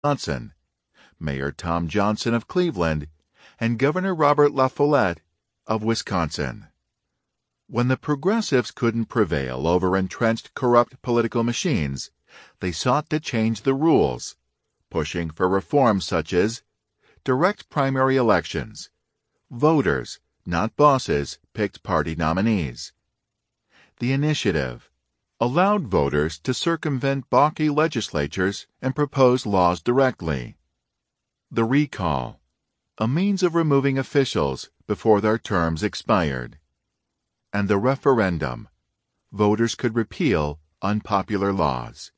Wisconsin, Mayor Tom Johnson of Cleveland, and Governor Robert La Follette of Wisconsin. When the progressives couldn't prevail over entrenched corrupt political machines, they sought to change the rules, pushing for reforms such as direct primary elections. Voters, not bosses, picked party nominees. The initiative allowed voters to circumvent balky legislatures and propose laws directly. The recall, a means of removing officials before their terms expired. And the referendum, voters could repeal unpopular laws.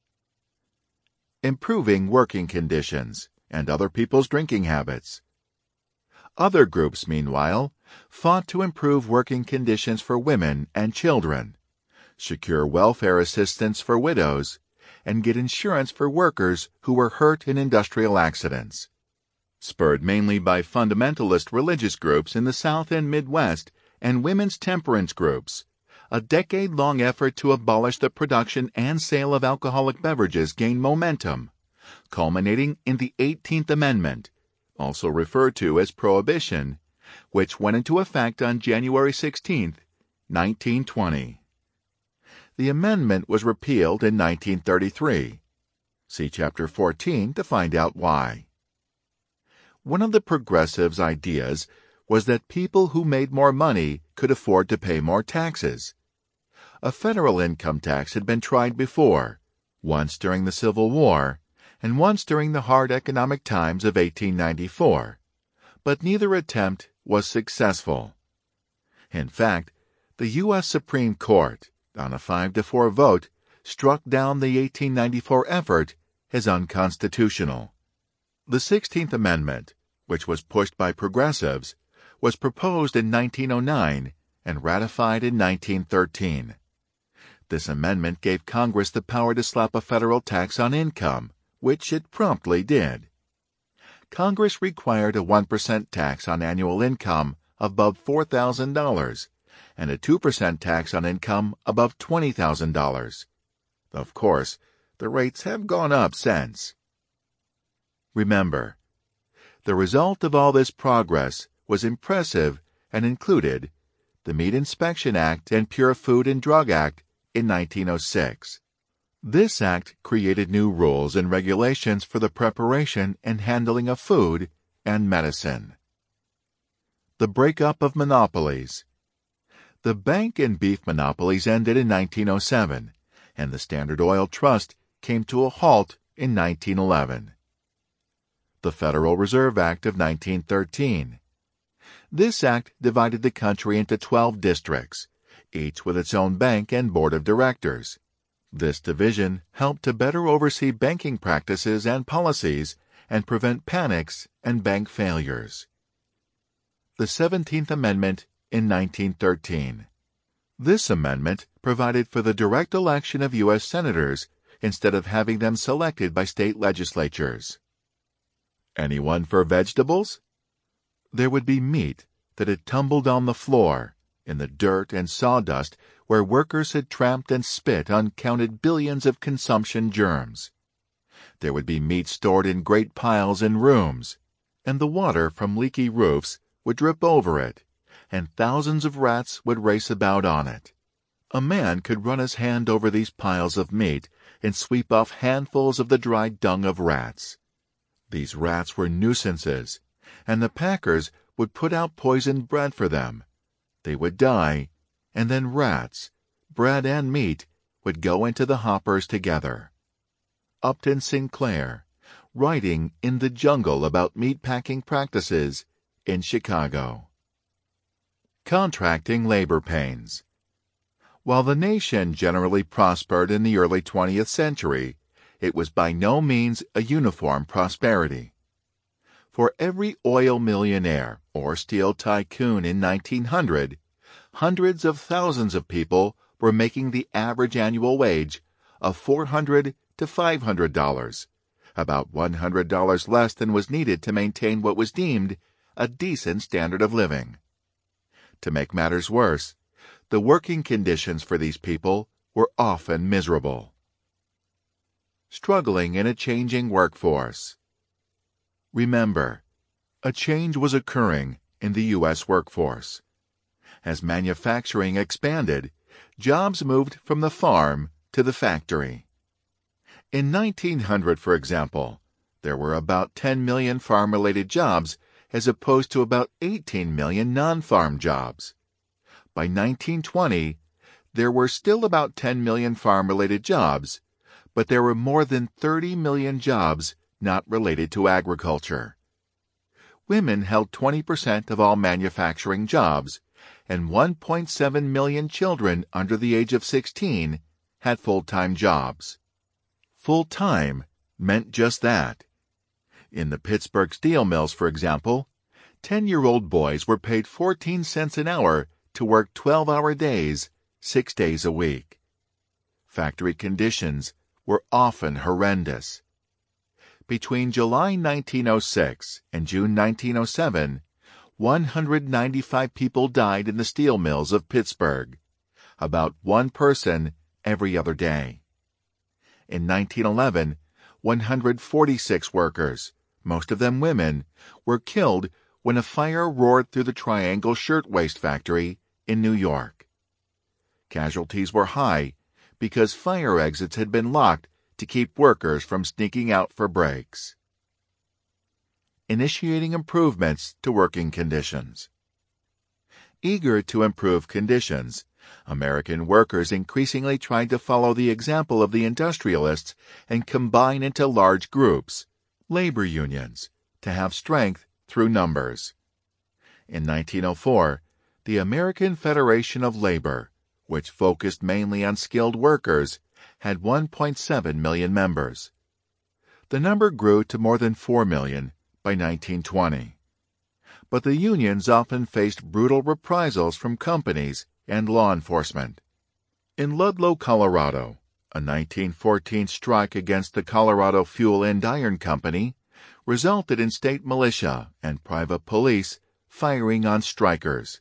Improving working conditions and other people's drinking habits. Other groups, meanwhile, fought to improve working conditions for women and children, secure welfare assistance for widows, and get insurance for workers who were hurt in industrial accidents. Spurred mainly by fundamentalist religious groups in the South and Midwest and women's temperance groups, a decade-long effort to abolish the production and sale of alcoholic beverages gained momentum, culminating in the 18th Amendment, also referred to as Prohibition, which went into effect on January 16, 1920. The amendment was repealed in 1933. See Chapter 14 to find out why. One of the progressives' ideas was that people who made more money could afford to pay more taxes. A federal income tax had been tried before, once during the Civil War and once during the hard economic times of 1894, but neither attempt was successful. In fact, the U.S. Supreme Court, on a 5-4 vote, struck down the 1894 effort as unconstitutional. The 16th Amendment, which was pushed by progressives, was proposed in 1909 and ratified in 1913. This amendment gave Congress the power to slap a federal tax on income, which it promptly did. Congress required a 1% tax on annual income above $4,000 and a 2% tax on income above $20,000. Of course, the rates have gone up since. Remember, the result of all this progress was impressive and included the Meat Inspection Act and Pure Food and Drug Act in 1906. This act created new rules and regulations for the preparation and handling of food and medicine. The breakup of monopolies. The bank and beef monopolies ended in 1907, and the Standard Oil Trust came to a halt in 1911. The Federal Reserve Act of 1913. This act divided the country into 12 districts, each with its own bank and board of directors. This division helped to better oversee banking practices and policies and prevent panics and bank failures. The 17th Amendment in 1913. This amendment provided for the direct election of U.S. senators instead of having them selected by state legislatures. Anyone for vegetables? There would be meat that had tumbled on the floor, in the dirt and sawdust where workers had tramped and spit uncounted billions of consumption germs. There would be meat stored in great piles in rooms, and the water from leaky roofs would drip over it, and thousands of rats would race about on it. A man could run his hand over these piles of meat and sweep off handfuls of the dried dung of rats. These rats were nuisances, and the packers would put out poisoned bread for them. They would die, and then rats, bread and meat, would go into the hoppers together. Upton Sinclair, writing in The Jungle about meatpacking practices in Chicago. Contracting labor pains. While the nation generally prospered in the early 20th century, it was by no means a uniform prosperity. For every oil millionaire or steel tycoon in 1900, hundreds of thousands of people were making the average annual wage of $400 to $500, about $100 less than was needed to maintain what was deemed a decent standard of living. To make matters worse, the working conditions for these people were often miserable. struggling in a changing workforce. Remember, a change was occurring in the U.S. workforce. As manufacturing expanded, jobs moved from the farm to the factory. In 1900, for example, there were about 10 million farm-related jobs as opposed to about 18 million non-farm jobs. By 1920, there were still about 10 million farm-related jobs, but there were more than 30 million jobs not related to agriculture. Women held 20% of all manufacturing jobs, and 1.7 million children under the age of 16 had full-time jobs. Full-time meant just that. In the Pittsburgh steel mills, for example, 10-year-old boys were paid 14 cents an hour to work 12-hour days, 6 days a week. Factory conditions were often horrendous. Between July 1906 and June 1907, 195 people died in the steel mills of Pittsburgh, about one person every other day. In 1911, 146 workers, most of them women, were killed when a fire roared through the Triangle Shirtwaist Factory in New York. Casualties were high because fire exits had been locked to keep workers from sneaking out for breaks. Initiating improvements to working conditions. Eager to improve conditions, American workers increasingly tried to follow the example of the industrialists and combine into large groups, labor unions, to have strength through numbers. In 1904, the American Federation of Labor, which focused mainly on skilled workers, had 1.7 million members. The number grew to more than 4 million by 1920. But the unions often faced brutal reprisals from companies and law enforcement. In Ludlow, Colorado, a 1914 strike against the Colorado Fuel and Iron Company resulted in state militia and private police firing on strikers.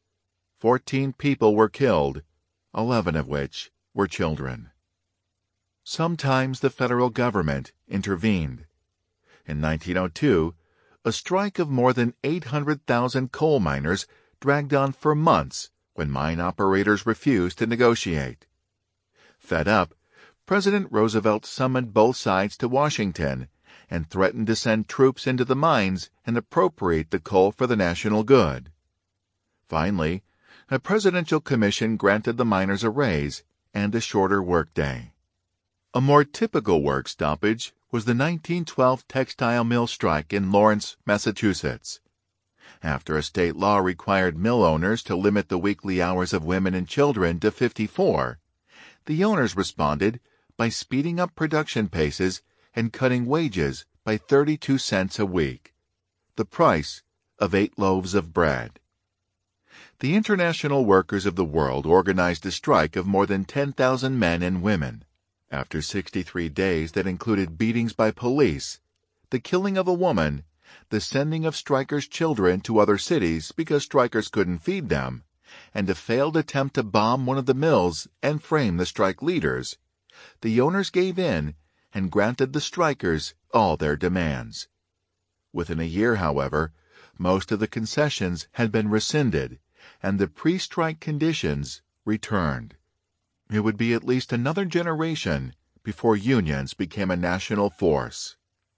14 people were killed, 11 of which were children. Sometimes the federal government intervened. In 1902, a strike of more than 800,000 coal miners dragged on for months when mine operators refused to negotiate. Fed up, President Roosevelt summoned both sides to Washington and threatened to send troops into the mines and appropriate the coal for the national good. Finally, a presidential commission granted the miners a raise and a shorter workday. A more typical work stoppage was the 1912 textile mill strike in Lawrence, Massachusetts. After a state law required mill owners to limit the weekly hours of women and children to 54, the owners responded by speeding up production paces and cutting wages by 32 cents a week, the price of 8 loaves of bread. The International Workers of the World organized a strike of more than 10,000 men and women. After 63 days that included beatings by police, the killing of a woman, the sending of strikers' children to other cities because strikers couldn't feed them, and a failed attempt to bomb one of the mills and frame the strike leaders, the owners gave in and granted the strikers all their demands. Within a year, however, most of the concessions had been rescinded, and the pre-strike conditions returned. It would be at least another generation before unions became a national force.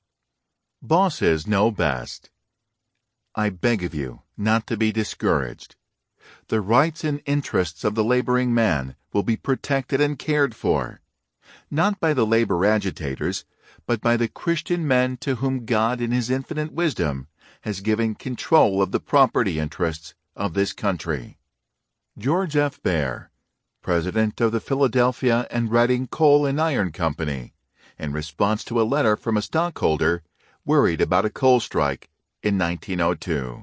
Bosses know best. I beg of you not to be discouraged. The rights and interests of the laboring man will be protected and cared for, not by the labor agitators, but by the Christian men to whom God in His infinite wisdom has given control of the property interests of this country. George F. Baer, president of the Philadelphia and Reading Coal and Iron Company, in response to a letter from a stockholder worried about a coal strike in 1902.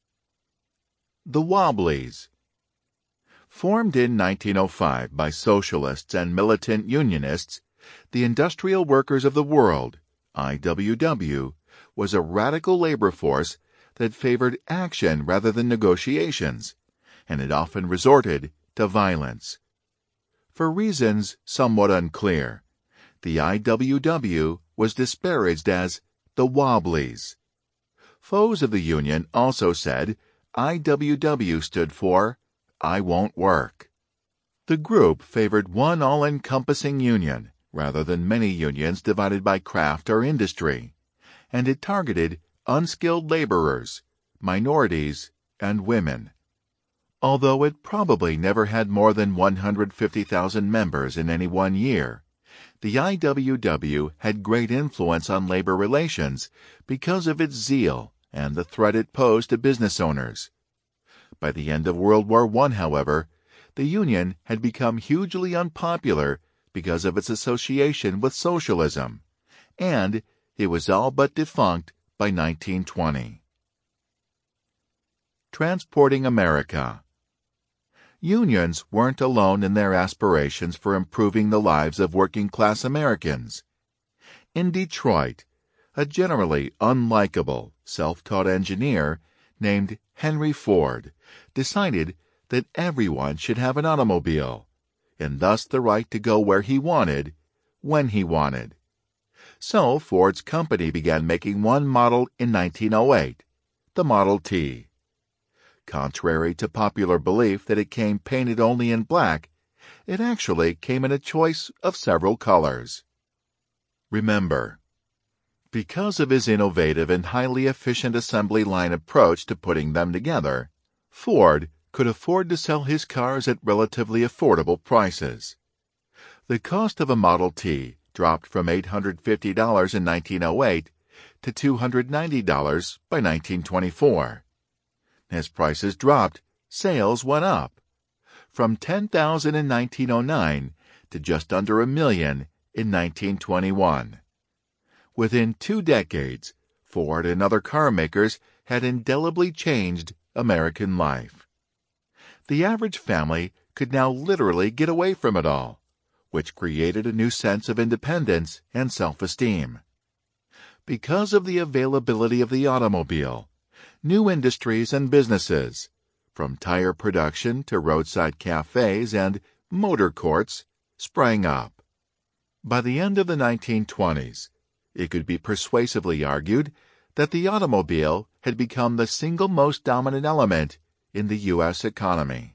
The Wobblies. Formed in 1905 by socialists and militant unionists, the Industrial Workers of the World, IWW, was a radical labor force that favored action rather than negotiations, and it often resorted to violence. For reasons somewhat unclear, The IWW was disparaged as the Wobblies. Foes of the Union also said IWW stood for I Won't Work. The group favored one all-encompassing union rather than many unions divided by craft or industry, and it targeted unskilled laborers, minorities, and women. Although it probably never had more than 150,000 members in any one year, the IWW had great influence on labor relations because of its zeal and the threat it posed to business owners. By the end of World War I, however, the Union had become hugely unpopular because of its association with socialism, and it was all but defunct by 1920. Transporting America. Unions weren't alone in their aspirations for improving the lives of working-class Americans. In Detroit, a generally unlikable, self-taught engineer named Henry Ford decided that everyone should have an automobile, and thus the right to go where he wanted, when he wanted. So Ford's company began making one model in 1908, the Model T. Contrary to popular belief that it came painted only in black, it actually came in a choice of several colors. Remember, because of his innovative and highly efficient assembly line approach to putting them together, Ford could afford to sell his cars at relatively affordable prices. The cost of a Model T dropped from $850 in 1908 to $290 by 1924. As prices dropped, sales went up, from $10,000 in 1909 to just under $1 million in 1921. Within 2 decades, Ford and other car makers had indelibly changed American life. The average family could now literally get away from it all, which created a new sense of independence and self-esteem. Because of the availability of the automobile, new industries and businesses, from tire production to roadside cafes and motor courts, sprang up. By the end of the 1920s, it could be persuasively argued that the automobile had become the single most dominant element in the U.S. economy.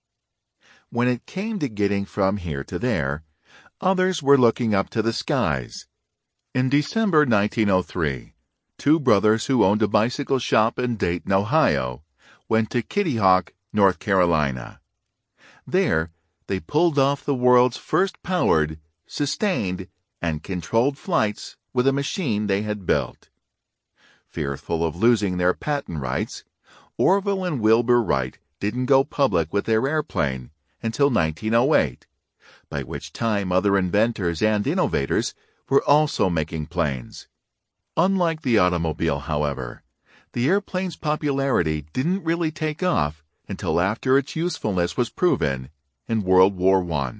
When it came to getting from here to there, others were looking up to the skies. In December 1903, 2 brothers who owned a bicycle shop in Dayton, Ohio, went to Kitty Hawk, North Carolina. There, they pulled off the world's first powered, sustained, and controlled flights with a machine they had built. Fearful of losing their patent rights, Orville and Wilbur Wright didn't go public with their airplane until 1908, by which time other inventors and innovators were also making planes. Unlike the automobile, however, the airplane's popularity didn't really take off until after its usefulness was proven in World War I.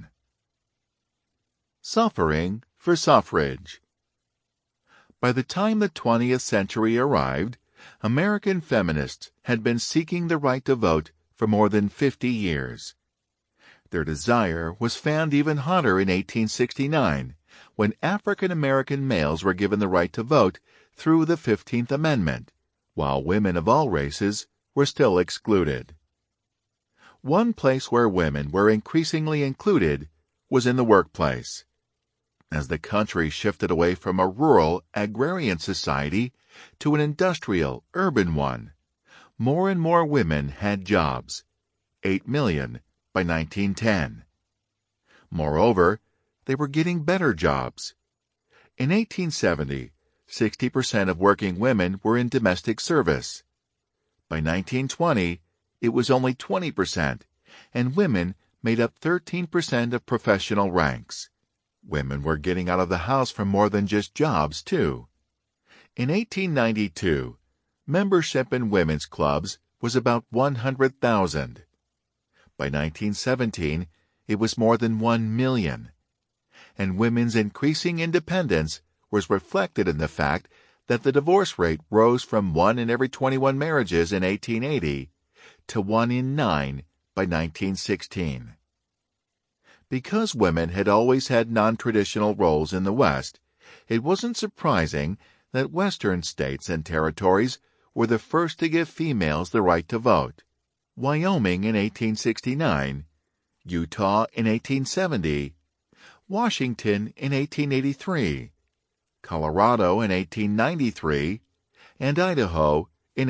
Suffering for suffrage. By the time the 20th century arrived, American feminists had been seeking the right to vote for more than 50 years. Their desire was fanned even hotter in 1869, when African American males were given the right to vote through the 15th Amendment, while women of all races were still excluded. One place where women were increasingly included was in the workplace. As the country shifted away from a rural, agrarian society to an industrial, urban one, more and more women had jobs, 8 million by 1910. Moreover, they were getting better jobs. In 1870, 60% of working women were in domestic service. By 1920, it was only 20%, and women made up 13% of professional ranks. Women were getting out of the house for more than just jobs, too. In 1892, membership in women's clubs was about 100,000. By 1917, it was more than 1 million. And women's increasing independence was reflected in the fact that the divorce rate rose from 1 in every 21 marriages in 1880 to 1 in 9 by 1916. Because women had always had non-traditional roles in the West, it wasn't surprising that Western states and territories were the first to give females the right to vote. Wyoming in 1869, Utah in 1870, Washington in 1883, Colorado in 1893, and Idaho in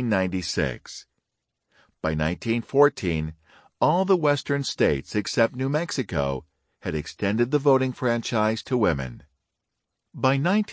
1896. By 1914, all the western states except New Mexico had extended the voting franchise to women. By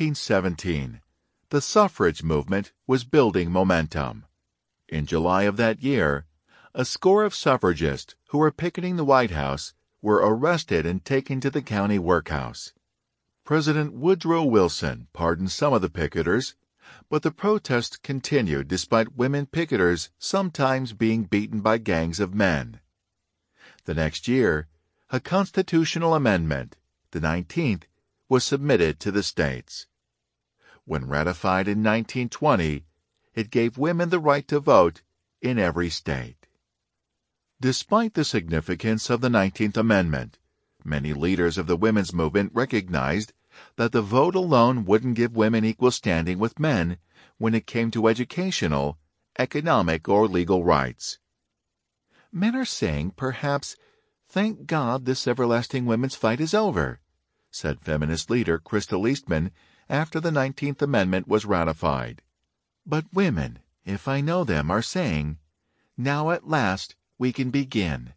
1917, the suffrage movement was building momentum. In July of that year, a score of suffragists who were picketing the White House were arrested and taken to the county workhouse. President Woodrow Wilson pardoned some of the picketers, but the protests continued despite women picketers sometimes being beaten by gangs of men. The next year, a constitutional amendment, the 19th, was submitted to the states. When ratified in 1920, it gave women the right to vote in every state. Despite the significance of the 19th Amendment, many leaders of the women's movement recognized that the vote alone wouldn't give women equal standing with men when it came to educational, economic, or legal rights. Men are saying, perhaps, "Thank God this everlasting women's fight is over," said feminist leader Crystal Eastman after the 19th Amendment was ratified. But women, if I know them, are saying, "Now at last we can begin."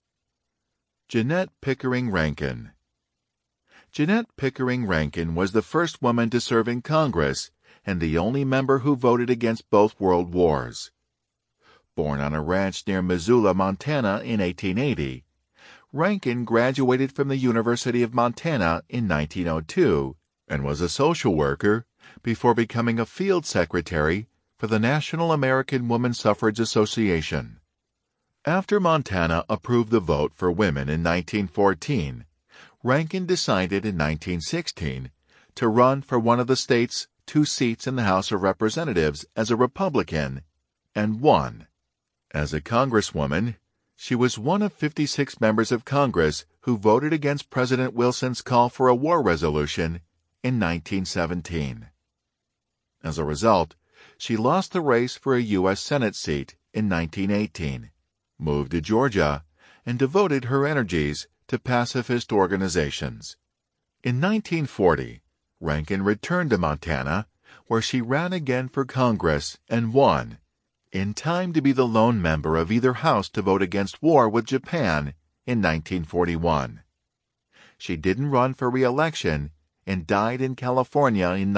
Jeanette Pickering Rankin. Jeanette Pickering Rankin was the first woman to serve in Congress and the only member who voted against both world wars. Born on a ranch near Missoula, Montana in 1880, Rankin graduated from the University of Montana in 1902 and was a social worker before becoming a field secretary for the National American Woman Suffrage Association. After Montana approved the vote for women in 1914, Rankin decided in 1916 to run for one of the state's 2 seats in the House of Representatives as a Republican, and won. As a congresswoman, she was one of 56 members of Congress who voted against President Wilson's call for a war resolution in 1917. As a result, she lost the race for a U.S. Senate seat in 1918, moved to Georgia, and devoted her energies to pacifist organizations. In 1940, Rankin returned to Montana, where she ran again for Congress and won, in time to be the lone member of either house to vote against war with Japan in 1941. She didn't run for re-election and died in California in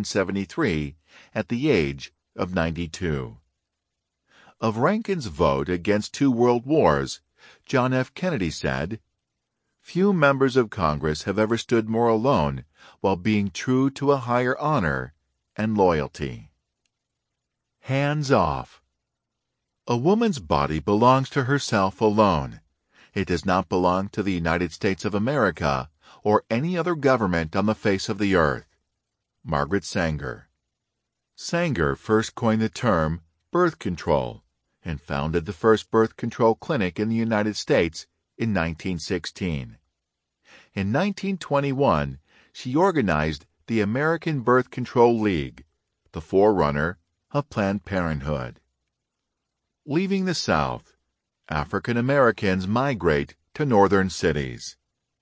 1973 at the age of 92. Of Rankin's vote against 2 world wars, John F. Kennedy said, "Few members of Congress have ever stood more alone while being true to a higher honor and loyalty." Hands off. A woman's body belongs to herself alone. It does not belong to the United States of America or any other government on the face of the earth. Margaret Sanger. Sanger first coined the term birth control and founded the first birth control clinic in the United States in 1916. In 1921, she organized the American Birth Control League, the forerunner of Planned Parenthood. Leaving the South, African Americans migrate to northern cities.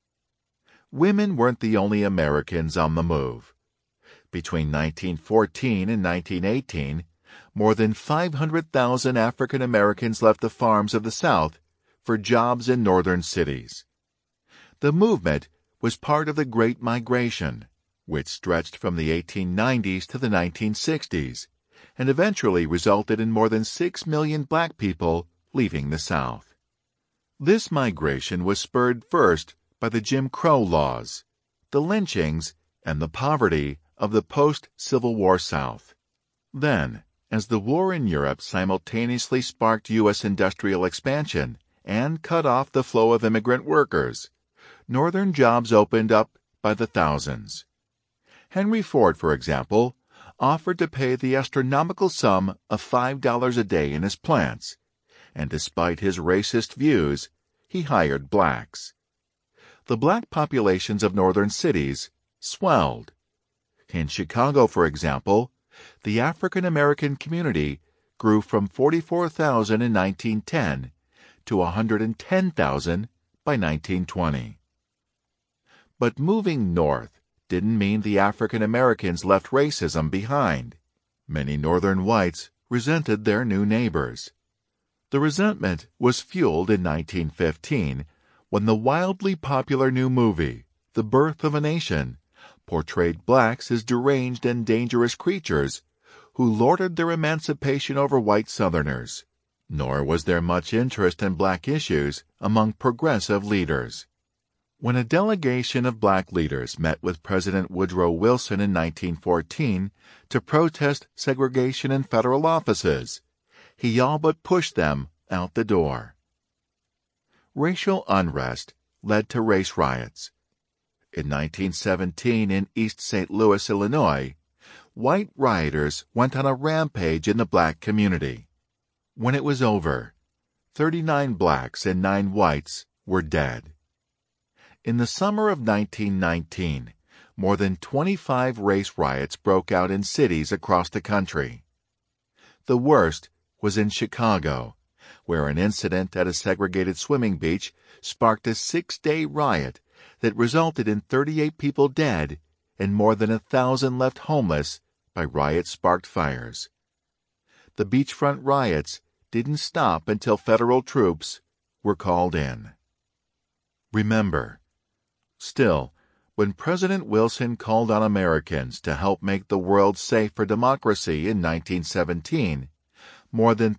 Women weren't the only Americans on the move. Between 1914 and 1918, more than 500,000 African Americans left the farms of the South for jobs in northern cities. The movement was part of the Great Migration, which stretched from the 1890s to the 1960s, and eventually resulted in more than 6 million black people leaving the South. This migration was spurred first by the Jim Crow laws, the lynchings, and the poverty of the post-Civil War South. Then, as the war in Europe simultaneously sparked U.S. industrial expansion and cut off the flow of immigrant workers, northern jobs opened up by the thousands. Henry Ford, for example, offered to pay the astronomical sum of $5 a day in his plants, and despite his racist views, he hired blacks. the black populations of northern cities swelled. In Chicago, for example, the African American community grew from 44,000 in 1910 to 110,000 by 1920. But moving north didn't mean the African Americans left racism behind. Many northern whites resented their new neighbors. The resentment was fueled in 1915 when the wildly popular new movie, The Birth of a Nation, portrayed blacks as deranged and dangerous creatures who lorded their emancipation over white Southerners. Nor was there much interest in black issues among progressive leaders. When a delegation of black leaders met with President Woodrow Wilson in 1914 to protest segregation in federal offices, he all but pushed them out the door. Racial unrest led to race riots. In 1917 in East St. Louis, Illinois, white rioters went on a rampage in the black community. When it was over, 39 blacks and 9 whites were dead. In the summer of 1919, more than 25 race riots broke out in cities across the country. The worst was in Chicago, where an incident at a segregated swimming beach sparked a 6-day riot that resulted in 38 people dead and more than 1,000 left homeless by riot-sparked fires. The beachfront riots didn't stop until federal troops were called in. Remember, still, when President Wilson called on Americans to help make the world safe for democracy in 1917, more than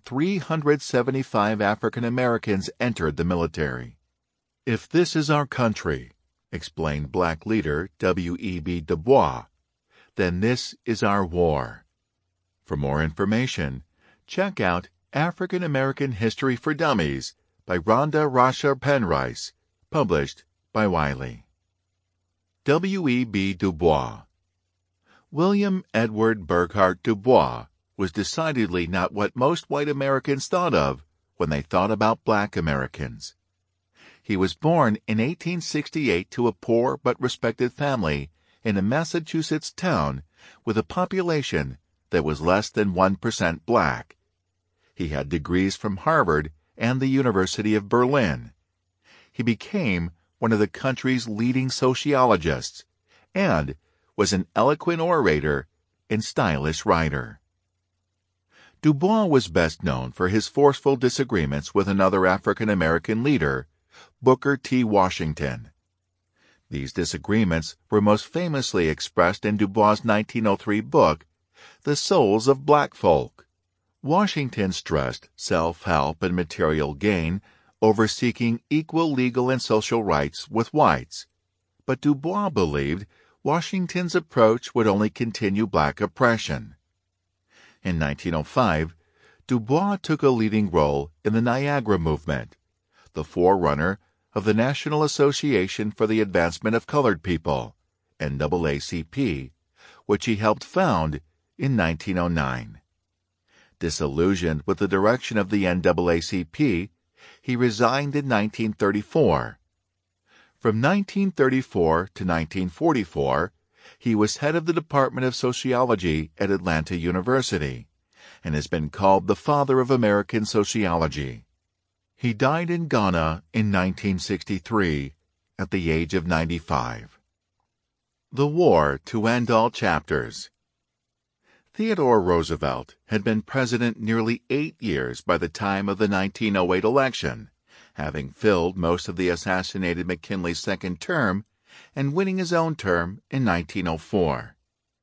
375 African Americans entered the military. "If this is our country," explained black leader W.E.B. Du Bois, "then this is our war." For more information, check out African American History for Dummies by Rhonda Rasher Penrice, published by Wiley. W.E.B. Du Bois. William Edward Burghardt Du Bois was decidedly not what most white Americans thought of when they thought about black Americans. He was born in 1868 to a poor but respected family in a Massachusetts town with a population that was less than 1% black. He had degrees from Harvard and the University of Berlin. He became one of the country's leading sociologists and was an eloquent orator and stylish writer. Du Bois was best known for his forceful disagreements with another African American leader, Booker T. Washington. These disagreements were most famously expressed in Du Bois' 1903 book, The Souls of Black Folk. Washington stressed self-help and material gain over seeking equal legal and social rights with whites, but Du Bois believed Washington's approach would only continue black oppression. In 1905, Du Bois took a leading role in the Niagara Movement, the forerunner of the National Association for the Advancement of Colored People, NAACP, which he helped found in 1909. Disillusioned with the direction of the NAACP, he resigned in 1934. From 1934 to 1944, he was head of the Department of Sociology at Atlanta University and has been called the father of American sociology. He died in Ghana in 1963 at the age of 95. The War to End All Chapters. Theodore Roosevelt had been president nearly 8 years by the time of the 1908 election, having filled most of the assassinated McKinley's second term and winning his own term in 1904.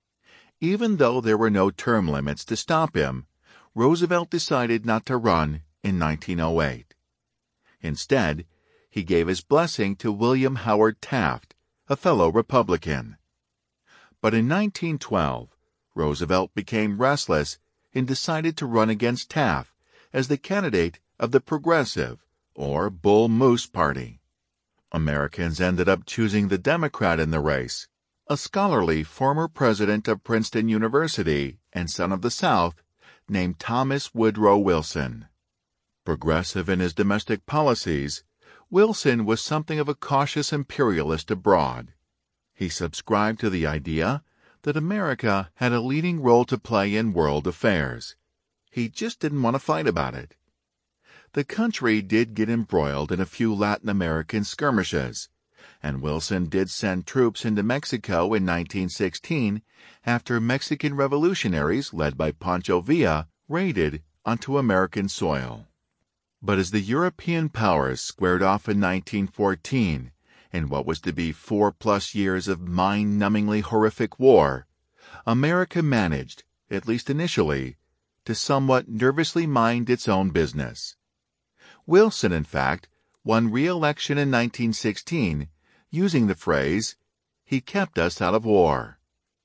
Even though there were no term limits to stop him, Roosevelt decided not to run in 1908. Instead, he gave his blessing to William Howard Taft, a fellow Republican. But in 1912, Roosevelt became restless and decided to run against Taft as the candidate of the Progressive, or Bull Moose Party. Americans ended up choosing the Democrat in the race, a scholarly former president of Princeton University and son of the South named Thomas Woodrow Wilson. Progressive in his domestic policies, Wilson was something of a cautious imperialist abroad. He subscribed to the idea that America had a leading role to play in world affairs. He just didn't want to fight about it. The country did get embroiled in a few Latin American skirmishes, and Wilson did send troops into Mexico in 1916 after Mexican revolutionaries led by Pancho Villa raided onto American soil. But as the European powers squared off in 1914 in what was to be 4+ years of mind-numbingly horrific war, America managed, at least initially, to somewhat nervously mind its own business. Wilson, in fact, won re-election in 1916 using the phrase, "He kept us out of war."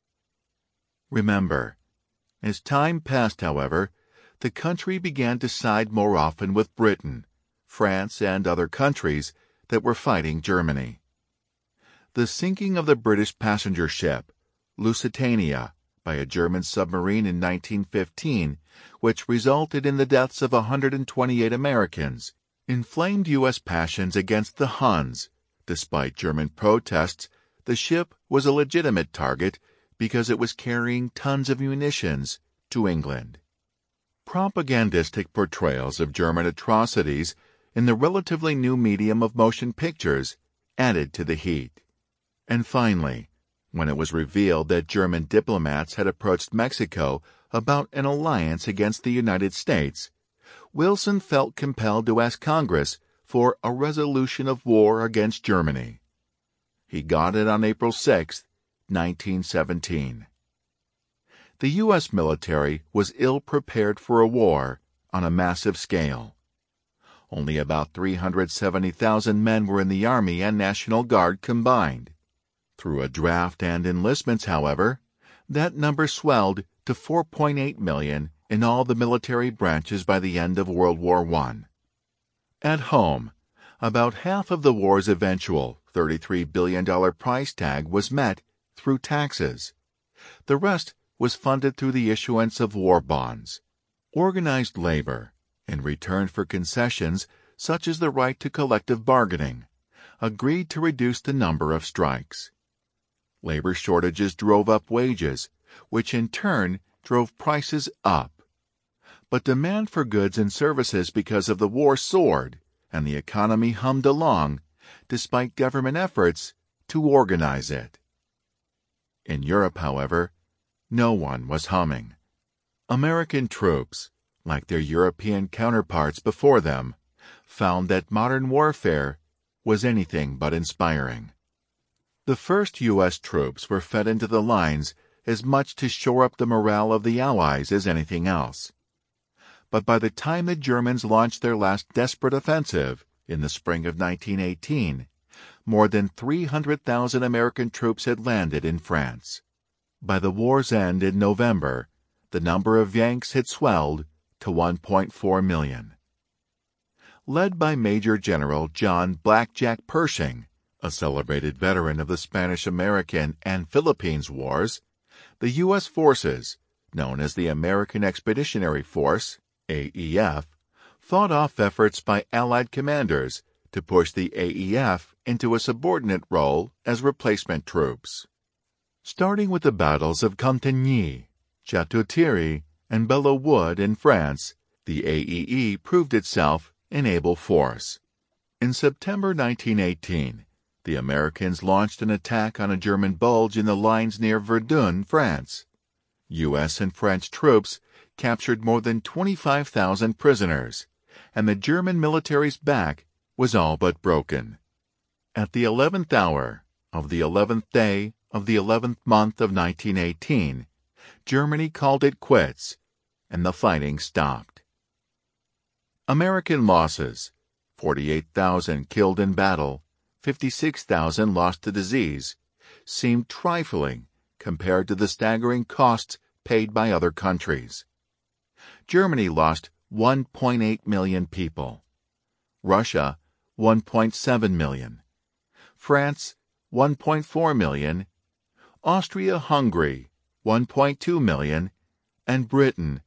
Remember, as time passed, however, the country began to side more often with Britain, France, and other countries that were fighting Germany. The sinking of the British passenger ship, Lusitania, by a German submarine in 1915, which resulted in the deaths of 128 Americans, inflamed U.S. passions against the Huns. Despite German protests, the ship was a legitimate target because it was carrying tons of munitions to England. Propagandistic portrayals of German atrocities in the relatively new medium of motion pictures added to the heat. And finally, when it was revealed that German diplomats had approached Mexico about an alliance against the United States, Wilson felt compelled to ask Congress for a resolution of war against Germany. He got it on April 6, 1917. The U.S. military was ill-prepared for a war on a massive scale. Only about 370,000 men were in the Army and National Guard combined. Through a draft and enlistments, however, that number swelled to 4.8 million in all the military branches by the end of World War I. At home, about half of the war's eventual $33 billion price tag was met through taxes. The rest was funded through the issuance of war bonds. Organized labor, in return for concessions such as the right to collective bargaining, agreed to reduce the number of strikes. Labor shortages drove up wages, which in turn drove prices up. But demand for goods and services because of the war soared, and the economy hummed along, despite government efforts to organize it. In Europe, however, no one was humming. American troops, like their European counterparts before them, found that modern warfare was anything but inspiring. The first U.S. troops were fed into the lines as much to shore up the morale of the Allies as anything else. But by the time the Germans launched their last desperate offensive in the spring of 1918, more than 300,000 American troops had landed in France. By the war's end in November, the number of Yanks had swelled to 1.4 million. Led by Major General John Blackjack Pershing, a celebrated veteran of the Spanish-American and Philippines Wars, the U.S. forces, known as the American Expeditionary Force, AEF, fought off efforts by Allied commanders to push the AEF into a subordinate role as replacement troops. Starting with the battles of Cantigny, Château-Thierry, and Belleau Wood in France, the AEE proved itself an able force. In September 1918, the Americans launched an attack on a German bulge in the lines near Verdun, France. U.S. and French troops captured more than 25,000 prisoners, and the German military's back was all but broken. At the 11th hour of the 11th day of the 11th month of 1918, Germany called it quits, and the fighting stopped. American losses: 48,000 killed in battle, 56,000 lost to disease, seemed trifling compared to the staggering costs paid by other countries. Germany lost 1.8 million people. Russia, 1.7 million. France, 1.4 million. Austria-Hungary, 1.2 million. And Britain,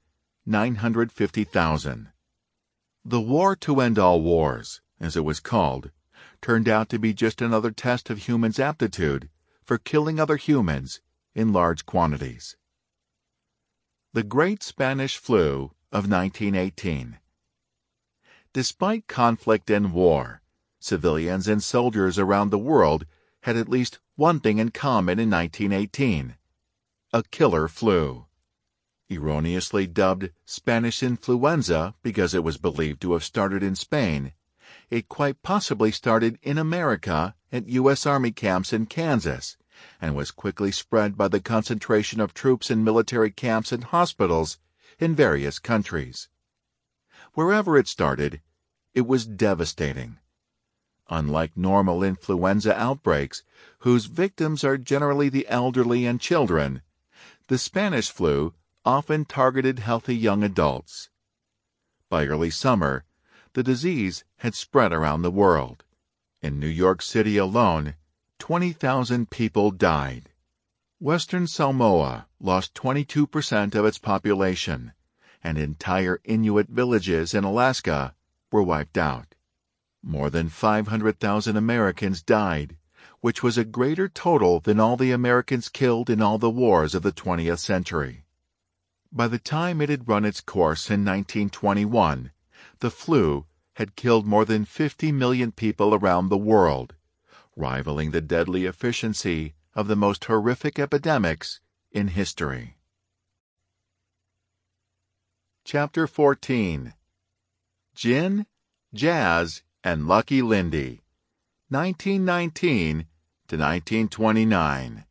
950,000. The War to End All Wars, as it was called, turned out to be just another test of humans' aptitude for killing other humans in large quantities. The Great Spanish Flu of 1918. Despite conflict and war, civilians and soldiers around the world had at least one thing in common in 1918: a killer flu. Erroneously dubbed Spanish influenza because it was believed to have started in Spain, it quite possibly started in America at U.S. Army camps in Kansas and was quickly spread by the concentration of troops in military camps and hospitals in various countries. Wherever it started, it was devastating. Unlike normal influenza outbreaks, whose victims are generally the elderly and children, the Spanish flu often targeted healthy young adults. By early summer, the disease had spread around the world. In New York City alone, 20,000 people died. Western Samoa lost 22% of its population, and entire Inuit villages in Alaska were wiped out. More than 500,000 Americans died, which was a greater total than all the Americans killed in all the wars of the 20th century. By the time it had run its course in 1921, the flu had killed more than 50 million people around the world, rivaling the deadly efficiency of the most horrific epidemics in history. Chapter 14. Gin, Jazz, and Lucky Lindy, 1919 to 1929.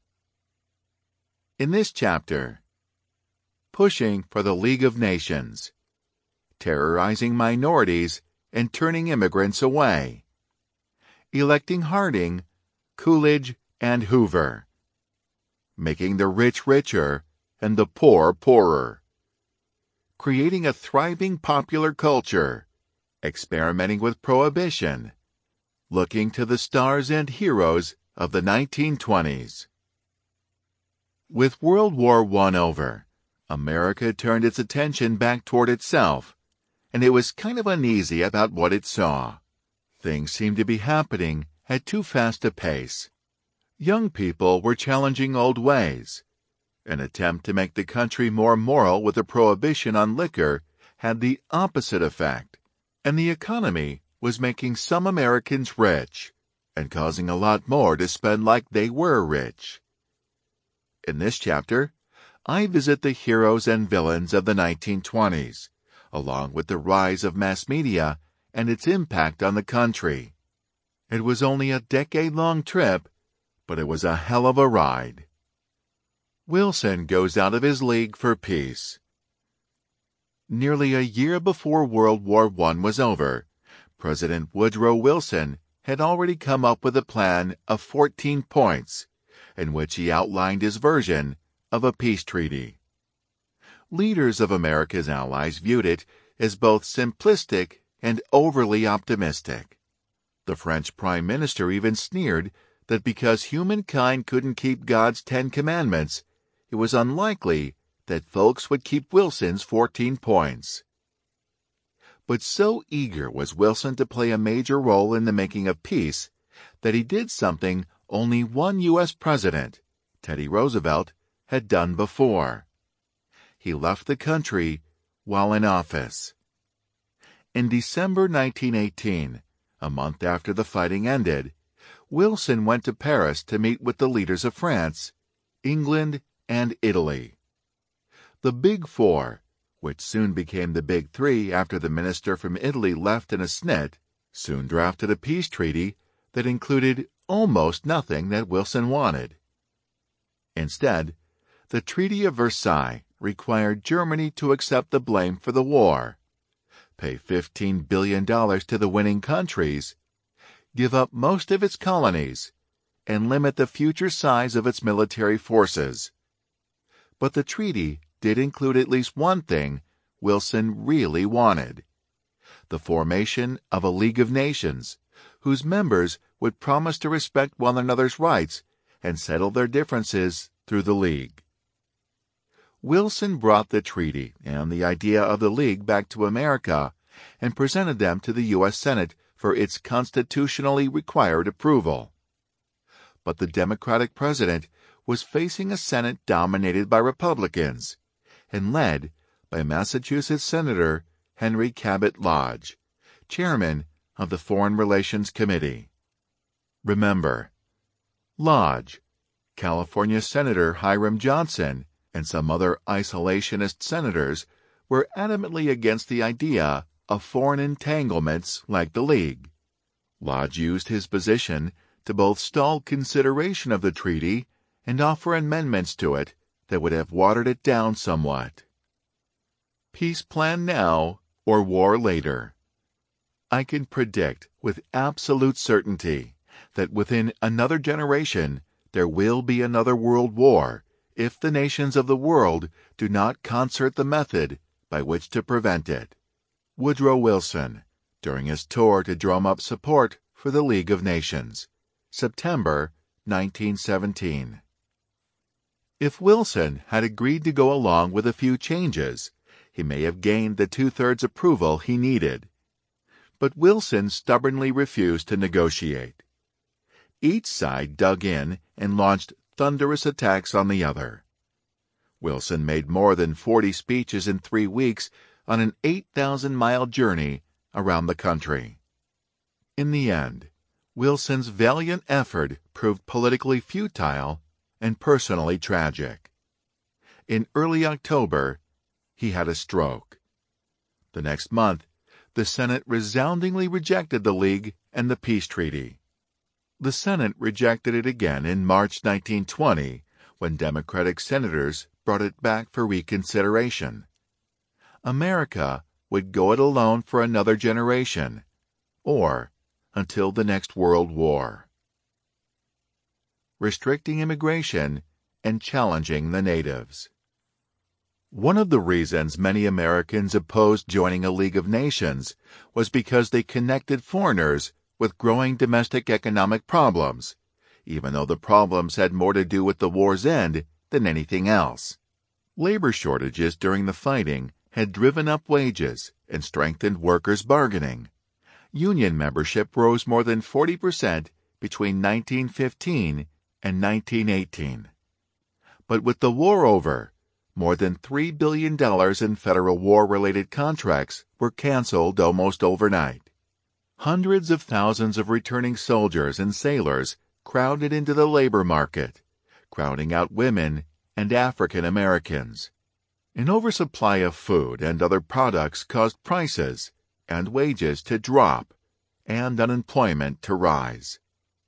In this chapter, pushing for the League of Nations, terrorizing minorities and turning immigrants away, electing Harding, Coolidge, and Hoover, making the rich richer and the poor poorer, creating a thriving popular culture, experimenting with prohibition, looking to the stars and heroes of the 1920s. With World War I over, America turned its attention back toward itself, and it was kind of uneasy about what it saw. Things seemed to be happening at too fast a pace. Young people were challenging old ways. An attempt to make the country more moral with a prohibition on liquor had the opposite effect, and the economy was making some Americans rich and causing a lot more to spend like they were rich. In this chapter, I visit the heroes and villains of the 1920s, along with the rise of mass media and its impact on the country. It was only a decade-long trip, but it was a hell of a ride. Wilson goes out of his league for peace. Nearly a year before World War I was over, President Woodrow Wilson had already come up with a plan of 14 points, in which he outlined his version of a peace treaty. Leaders of America's allies viewed it as both simplistic and overly optimistic. The French Prime Minister even sneered that because humankind couldn't keep God's 10 Commandments, it was unlikely that folks would keep Wilson's 14 points. But so eager was Wilson to play a major role in the making of peace that he did something only one U.S. president, Teddy Roosevelt, had done before. He left the country while in office. In December 1918, a month after the fighting ended, Wilson went to Paris to meet with the leaders of France, England, and Italy. The Big Four, which soon became the Big Three after the minister from Italy left in a snit, soon drafted a peace treaty that included almost nothing that Wilson wanted. Instead, the Treaty of Versailles required Germany to accept the blame for the war, pay $15 billion to the winning countries, give up most of its colonies, and limit the future size of its military forces. But the treaty did include at least one thing Wilson really wanted: the formation of a League of Nations, whose members would promise to respect one another's rights and settle their differences through the League. Wilson brought the treaty and the idea of the League back to America and presented them to the U.S. Senate for its constitutionally required approval. But the Democratic president was facing a Senate dominated by Republicans and led by Massachusetts Senator Henry Cabot Lodge, chairman of the Foreign Relations Committee. Remember, Lodge, California Senator Hiram Johnson, and some other isolationist senators were adamantly against the idea of foreign entanglements like the League. Lodge used his position to both stall consideration of the treaty and offer amendments to it that would have watered it down somewhat. Peace plan now or war later. I can predict with absolute certainty that within another generation there will be another world war if the nations of the world do not concert the method by which to prevent it. Woodrow Wilson, during his tour to drum up support for the League of Nations, September 1917. If Wilson had agreed to go along with a few changes, he may have gained the two-thirds approval he needed. But Wilson stubbornly refused to negotiate. Each side dug in and launched thunderous attacks on the other. Wilson made more than 40 speeches in 3 weeks on an 8,000-mile journey around the country. In the end, Wilson's valiant effort proved politically futile and personally tragic. In early October, he had a stroke. The next month, the Senate resoundingly rejected the League and the peace treaty. The Senate rejected it again in March 1920, when Democratic senators brought it back for reconsideration. America would go it alone for another generation, or until the next World War. Restricting immigration and challenging the natives. One of the reasons many Americans opposed joining a League of Nations was because they connected foreigners with growing domestic economic problems, even though the problems had more to do with the war's end than anything else. Labor shortages during the fighting had driven up wages and strengthened workers' bargaining. Union membership rose more than 40% between 1915 and 1918. But with the war over, more than $3 billion in federal war-related contracts were canceled almost overnight. Hundreds of thousands of returning soldiers and sailors crowded into the labor market, crowding out women and African Americans. An oversupply of food and other products caused prices and wages to drop and unemployment to rise.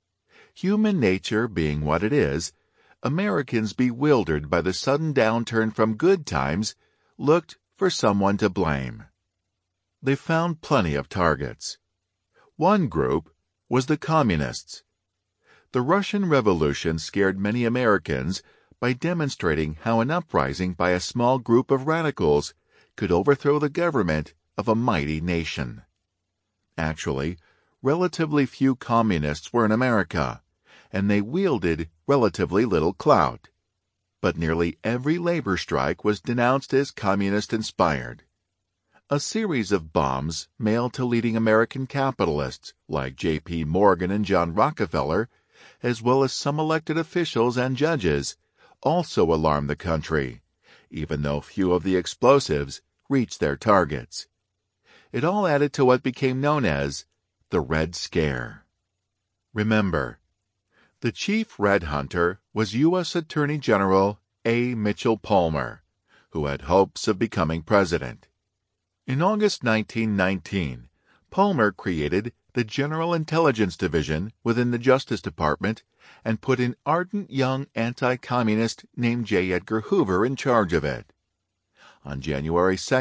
Human nature being what it is, Americans bewildered by the sudden downturn from good times looked for someone to blame. They found plenty of targets. One group was the Communists. The Russian Revolution scared many Americans by demonstrating how an uprising by a small group of radicals could overthrow the government of a mighty nation. Actually, relatively few communists were in America, and they wielded relatively little clout. But nearly every labor strike was denounced as communist-inspired. A series of bombs mailed to leading American capitalists like J.P. Morgan and John Rockefeller, as well as some elected officials and judges, also alarmed the country, even though few of the explosives reached their targets. It all added to what became known as the Red Scare. Remember, the chief Red Hunter was U.S. Attorney General A. Mitchell Palmer, who had hopes of becoming president. In August 1919, Palmer created the General Intelligence Division within the Justice Department and put an ardent young anti-communist named J. Edgar Hoover in charge of it. On January 2,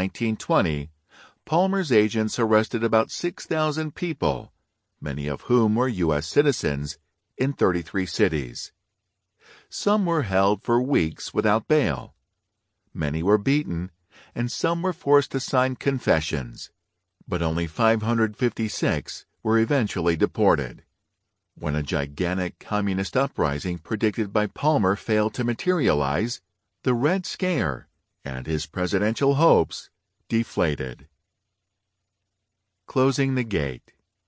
1920, Palmer's agents arrested about 6,000 people, many of whom were U.S. citizens, in 33 cities. Some were held for weeks without bail. Many were beaten, and some were forced to sign confessions, but only 556 were eventually deported. When a gigantic communist uprising predicted by Palmer failed to materialize, the Red Scare and his presidential hopes deflated. Closing the Gate.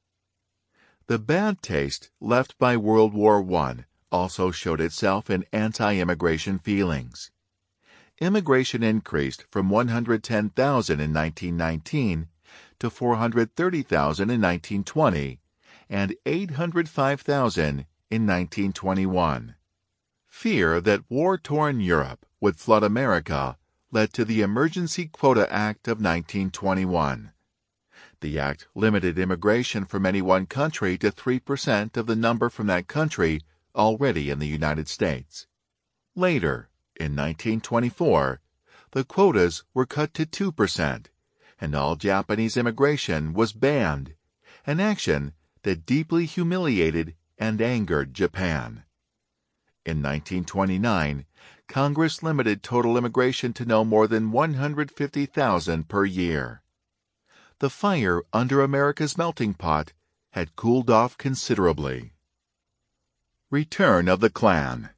The bad taste left by World War I also showed itself in anti-immigration feelings. Immigration increased from 110,000 in 1919 to 430,000 in 1920 and 805,000 in 1921. Fear that war-torn Europe would flood America led to the Emergency Quota Act of 1921. The act limited immigration from any one country to 3% of the number from that country already in the United States. Later, in 1924, the quotas were cut to 2%, and all Japanese immigration was banned, an action that deeply humiliated and angered Japan. In 1929, Congress limited total immigration to no more than 150,000 per year. The fire under America's melting pot had cooled off considerably. Return of the Klan.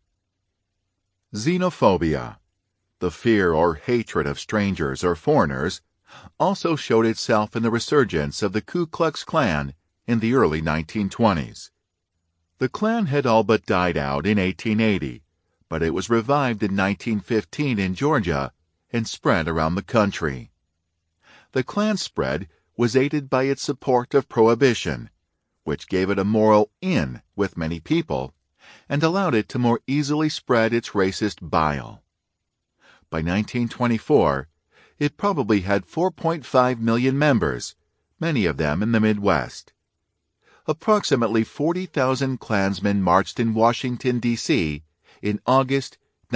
Xenophobia, the fear or hatred of strangers or foreigners, also showed itself in the resurgence of the Ku Klux Klan in the early 1920s. The Klan had all but died out in 1880, but it was revived in 1915 in Georgia and spread around the country. The Klan spread was aided by its support of Prohibition, which gave it a moral in with many people and allowed it to more easily spread its racist bile. By 1924, it probably had 4.5 million members, many of them in the Midwest. Approximately 40,000 Klansmen marched in Washington, D.C. in August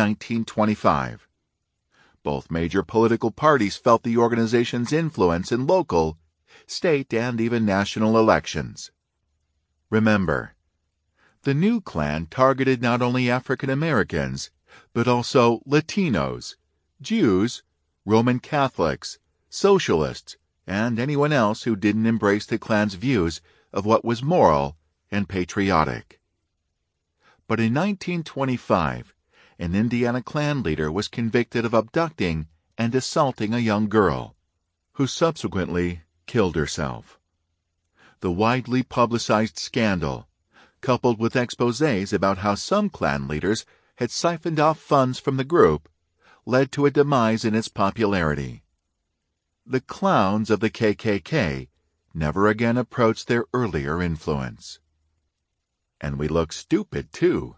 1925. Both major political parties felt the organization's influence in local, state, and even national elections. Remember, the new Klan targeted not only African Americans, but also Latinos, Jews, Roman Catholics, Socialists, and anyone else who didn't embrace the Klan's views of what was moral and patriotic. But in 1925, an Indiana Klan leader was convicted of abducting and assaulting a young girl, who subsequently killed herself. The widely publicized scandal, coupled with exposés about how some Klan leaders had siphoned off funds from the group, led to a demise in its popularity. The clowns of the KKK never again approached their earlier influence. And we look stupid, too.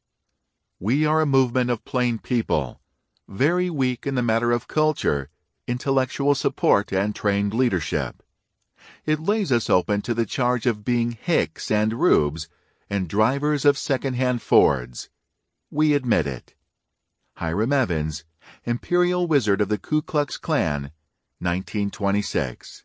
We are a movement of plain people, very weak in the matter of culture, intellectual support, and trained leadership. It lays us open to the charge of being hicks and rubes and drivers of second-hand Fords. We admit it. Hiram Evans, Imperial Wizard of the Ku Klux Klan, 1926.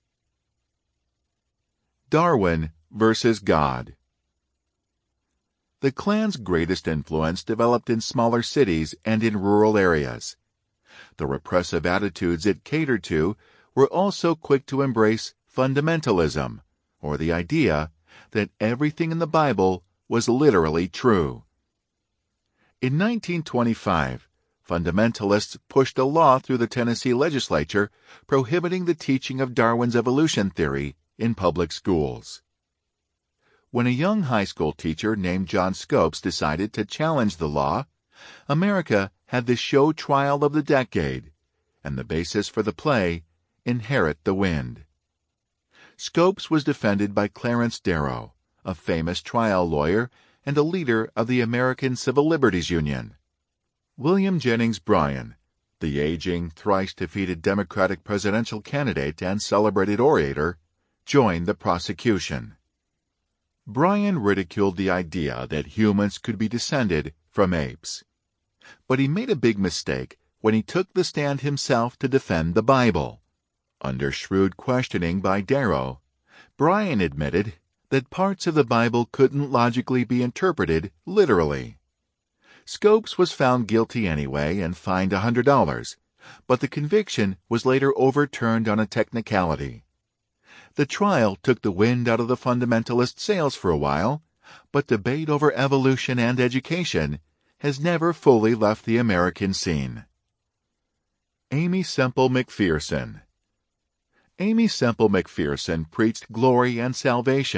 Darwin versus God. The Klan's greatest influence developed in smaller cities and in rural areas. The repressive attitudes it catered to were also quick to embrace fundamentalism, or the idea that everything in the Bible was literally true. In 1925, fundamentalists pushed a law through the Tennessee legislature prohibiting the teaching of Darwin's evolution theory in public schools. When a young high school teacher named John Scopes decided to challenge the law, America had the show trial of the decade, and the basis for the play, Inherit the Wind. Scopes was defended by Clarence Darrow, a famous trial lawyer and a leader of the American Civil Liberties Union. William Jennings Bryan, the aging, thrice-defeated Democratic presidential candidate and celebrated orator, joined the prosecution. Bryan ridiculed the idea that humans could be descended from apes. But he made a big mistake when he took the stand himself to defend the Bible. Under shrewd questioning by Darrow, Bryan admitted that parts of the Bible couldn't logically be interpreted literally. Scopes was found guilty anyway and fined $100, but the conviction was later overturned on a technicality. The trial took the wind out of the fundamentalist sails for a while, but debate over evolution and education has never fully left the American scene. Aimee Semple McPherson. Aimee Semple McPherson preached glory and salvation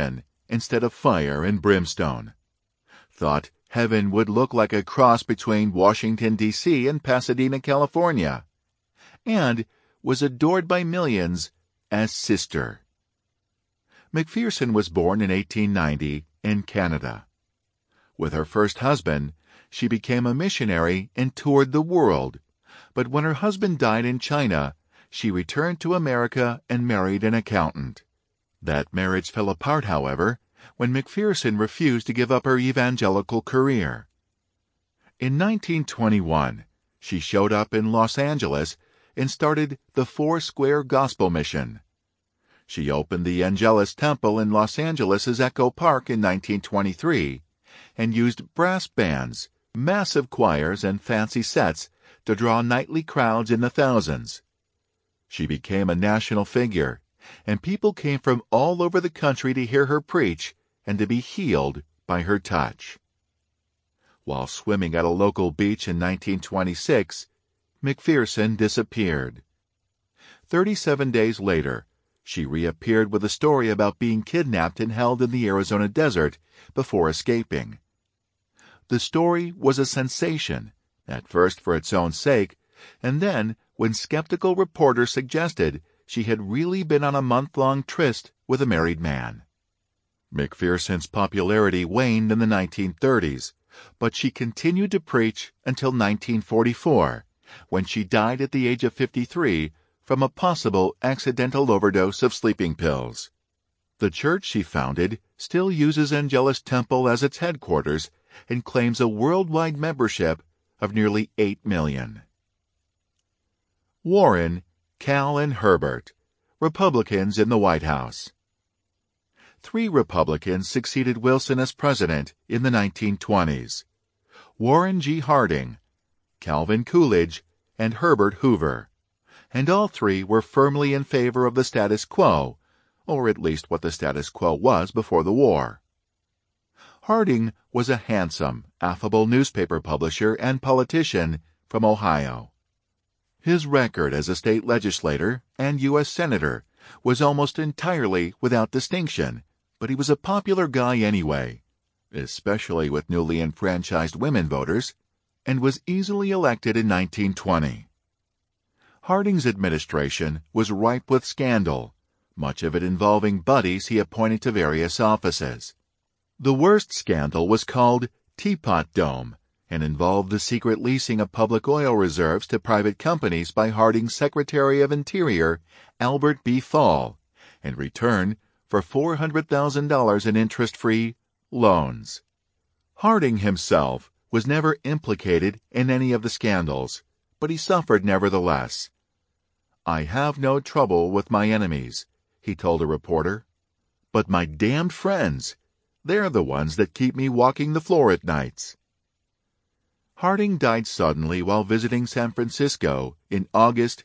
instead of fire and brimstone. Thought heaven would look like a cross between Washington, D.C. and Pasadena, California, and was adored by millions as Sister. McPherson was born in 1890 in Canada. With her first husband, she became a missionary and toured the world, but when her husband died in China, she returned to America and married an accountant. That marriage fell apart, however, when McPherson refused to give up her evangelical career. In 1921, she showed up in Los Angeles and started the Four Square Gospel Mission. She opened the Angelus Temple in Los Angeles' Echo Park in 1923 and used brass bands, massive choirs, and fancy sets to draw nightly crowds in the thousands. She became a national figure, and people came from all over the country to hear her preach and to be healed by her touch. While swimming at a local beach in 1926, McPherson disappeared. 37 days later, she reappeared with a story about being kidnapped and held in the Arizona desert before escaping. The story was a sensation, at first for its own sake, and then when skeptical reporters suggested she had really been on a month-long tryst with a married man. McPherson's popularity waned in the 1930s, but she continued to preach until 1944, when she died at the age of 53 from a possible accidental overdose of sleeping pills. The church she founded still uses Angelus Temple as its headquarters and claims a worldwide membership of nearly 8 million. Warren, Cal, and Herbert, Republicans in the White House. 3 Republicans succeeded Wilson as president in the 1920s: Warren G. Harding, Calvin Coolidge, and Herbert Hoover, and all 3 were firmly in favor of the status quo, or at least what the status quo was before the war. Harding was a handsome, affable newspaper publisher and politician from Ohio. His record as a state legislator and U.S. Senator was almost entirely without distinction, but he was a popular guy anyway, especially with newly enfranchised women voters, and was easily elected in 1920. Harding's administration was ripe with scandal, much of it involving buddies he appointed to various offices. The worst scandal was called Teapot Dome and involved the secret leasing of public oil reserves to private companies by Harding's Secretary of Interior, Albert B. Fall, in return for $400,000 in interest-free loans. Harding himself was never implicated in any of the scandals, but he suffered nevertheless. "I have no trouble with my enemies," he told a reporter, "but my damned friends, they're the ones that keep me walking the floor at nights." Harding died suddenly while visiting San Francisco in August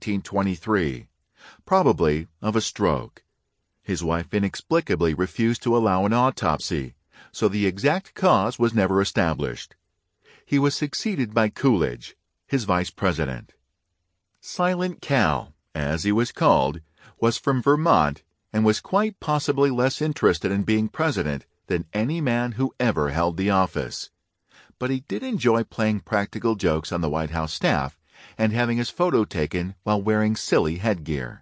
1923, probably of a stroke. His wife inexplicably refused to allow an autopsy, so the exact cause was never established. He was succeeded by Coolidge, his vice president. Silent Cal, as he was called, was from Vermont and was quite possibly less interested in being president than any man who ever held the office. But he did enjoy playing practical jokes on the White House staff and having his photo taken while wearing silly headgear.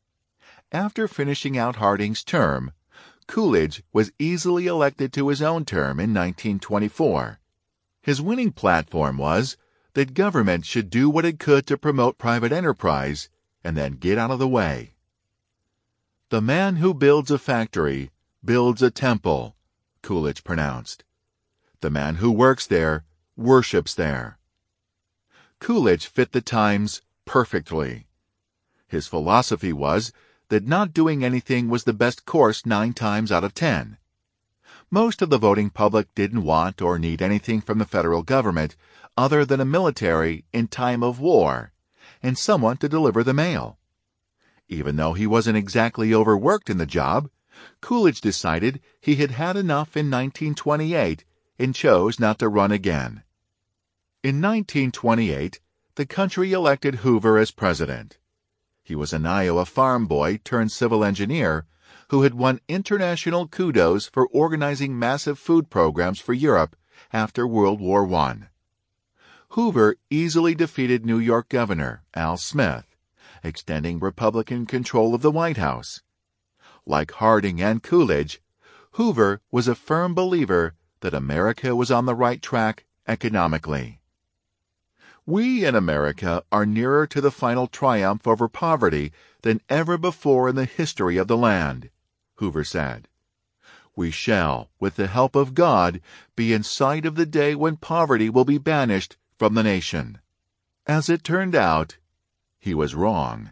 After finishing out Harding's term, Coolidge was easily elected to his own term in 1924. His winning platform was that government should do what it could to promote private enterprise and then get out of the way. "The man who builds a factory builds a temple," Coolidge pronounced. "The man who works there worships there." Coolidge fit the times perfectly. His philosophy was that not doing anything was the best course 9 times out of 10. Most of the voting public didn't want or need anything from the federal government other than a military in time of war and someone to deliver the mail. Even though he wasn't exactly overworked in the job, Coolidge decided he had had enough in 1928 and chose not to run again. In 1928, the country elected Hoover as president. He was an Iowa farm boy turned civil engineer who had won international kudos for organizing massive food programs for Europe after World War I. Hoover easily defeated New York Governor Al Smith, extending Republican control of the White House. Like Harding and Coolidge, Hoover was a firm believer that America was on the right track economically. "We in America are nearer to the final triumph over poverty than ever before in the history of the land," Hoover said. "We shall, with the help of God, be in sight of the day when poverty will be banished from the nation." As it turned out, he was wrong.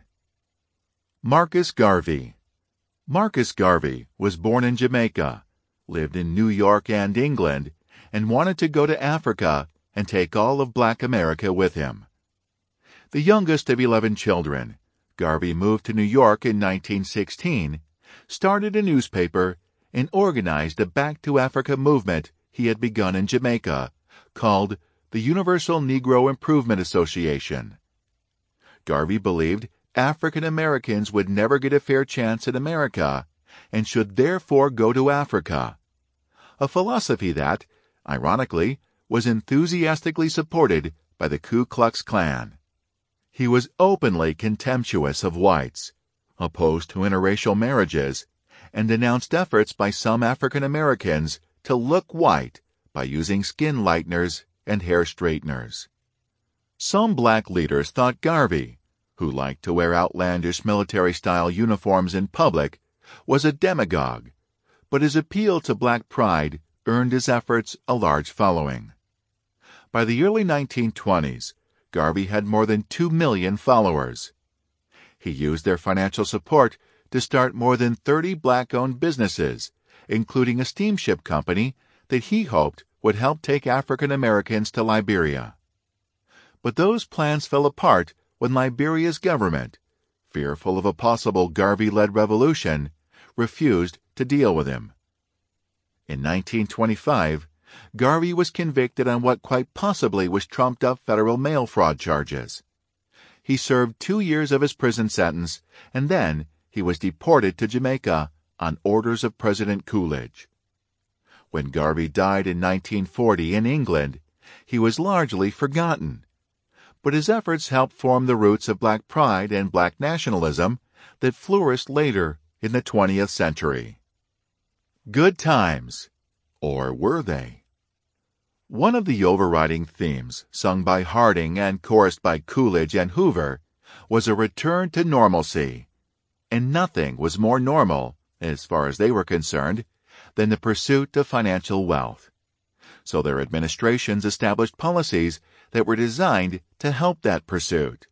Marcus Garvey. Marcus Garvey was born in Jamaica, lived in New York and England, and wanted to go to Africa and take all of Black America with him. The youngest of 11 children, Garvey moved to New York in 1916, started a newspaper, and organized the Back to Africa movement he had begun in Jamaica, called the Universal Negro Improvement Association. Garvey believed African Americans would never get a fair chance in America and should therefore go to Africa, a philosophy that, ironically, was enthusiastically supported by the Ku Klux Klan. He was openly contemptuous of whites, opposed to interracial marriages, and denounced efforts by some African Americans to look white by using skin lighteners and hair straighteners. Some black leaders thought Garvey, who liked to wear outlandish military-style uniforms in public, was a demagogue, but his appeal to black pride earned his efforts a large following. By the early 1920s, Garvey had more than 2 million followers. He used their financial support to start more than 30 black-owned businesses, including a steamship company that he hoped would help take African Americans to Liberia. But those plans fell apart when Liberia's government, fearful of a possible Garvey-led revolution, refused to deal with him. In 1925, Garvey was convicted on what quite possibly was trumped-up federal mail fraud charges. He served 2 years of his prison sentence, and then he was deported to Jamaica on orders of President Coolidge. When Garvey died in 1940 in England, he was largely forgotten, but his efforts helped form the roots of black pride and black nationalism that flourished later in the 20th century. Good times, or were they? One of the overriding themes, sung by Harding and chorused by Coolidge and Hoover, was a return to normalcy, and nothing was more normal, as far as they were concerned, than the pursuit of financial wealth. So their administrations established policies that were designed to help that pursuit.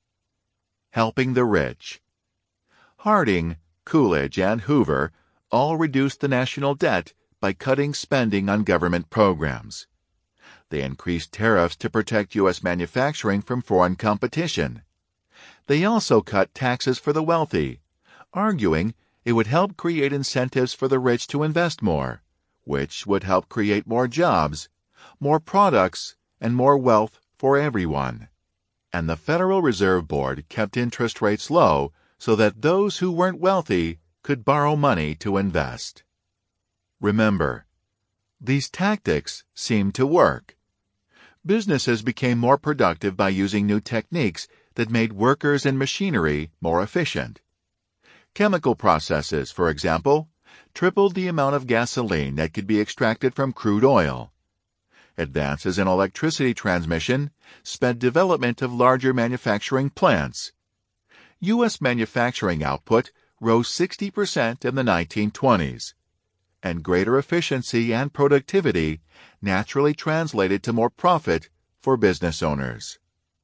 Helping the rich. Harding, Coolidge, and Hoover all reduced the national debt by cutting spending on government programs. They increased tariffs to protect U.S. manufacturing from foreign competition. They also cut taxes for the wealthy, arguing it would help create incentives for the rich to invest more, which would help create more jobs, more products, and more wealth for everyone. And the Federal Reserve Board kept interest rates low so that those who weren't wealthy could borrow money to invest. Remember, these tactics seemed to work. Businesses became more productive by using new techniques that made workers and machinery more efficient. Chemical processes, for example, tripled the amount of gasoline that could be extracted from crude oil. Advances in electricity transmission sped development of larger manufacturing plants. U.S. manufacturing output rose 60% in the 1920s, and greater efficiency and productivity naturally translated to more profit for business owners.